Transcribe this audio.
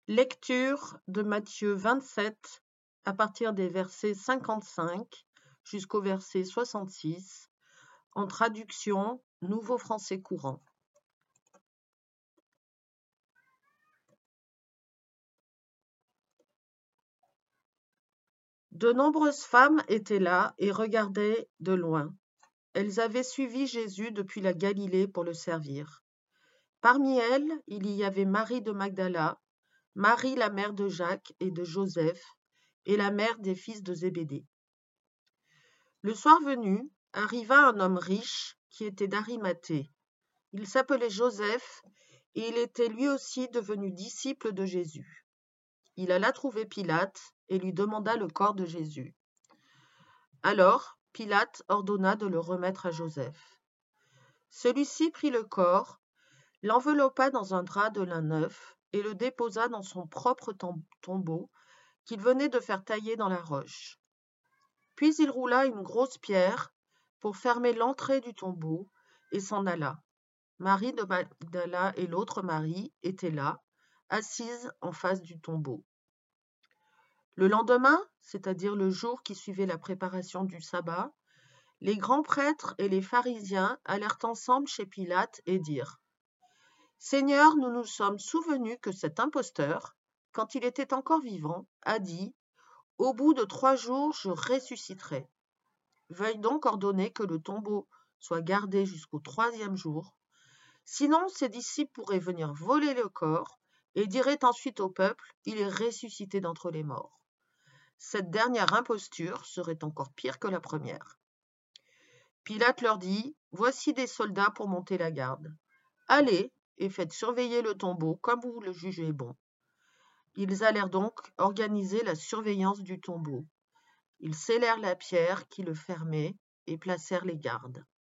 Lecture de Matthieu 27 à partir des versets 55 jusqu'au verset 66 en traduction Nouveau français courant. De nombreuses femmes étaient là et regardaient de loin. Elles avaient suivi Jésus depuis la Galilée pour le servir. Parmi elles, il y avait Marie de Magdala, Marie la mère de Jacques et de Joseph, et la mère des fils de Zébédée. Le soir venu, arriva un homme riche qui était d'Arimathée. Il s'appelait Joseph et il était lui aussi devenu disciple de Jésus. Il alla trouver Pilate et lui demanda le corps de Jésus. Alors Pilate ordonna de le remettre à Joseph. Celui-ci prit le corps, l'enveloppa dans un drap de lin neuf et le déposa dans son propre tombeau qu'il venait de faire tailler dans la roche. Puis il roula une grosse pierre pour fermer l'entrée du tombeau et s'en alla. Marie de Magdala et l'autre Marie étaient là, assises en face du tombeau. Le lendemain, c'est-à-dire le jour qui suivait la préparation du sabbat, les grands prêtres et les pharisiens allèrent ensemble chez Pilate et dirent : « Seigneur, nous nous sommes souvenus que cet imposteur, quand il était encore vivant, a dit : Au bout de 3 jours, je ressusciterai. Veuille donc ordonner que le tombeau soit gardé jusqu'au 3e jour. Sinon, ses disciples pourraient venir voler le corps et diraient ensuite au peuple : il est ressuscité d'entre les morts. Cette dernière imposture serait encore pire que la première. Pilate leur dit : voici des soldats pour monter la garde. Allez et faites surveiller le tombeau comme vous le jugez bon. Ils allèrent donc organiser la surveillance du tombeau. Ils scellèrent la pierre qui le fermait et placèrent les gardes.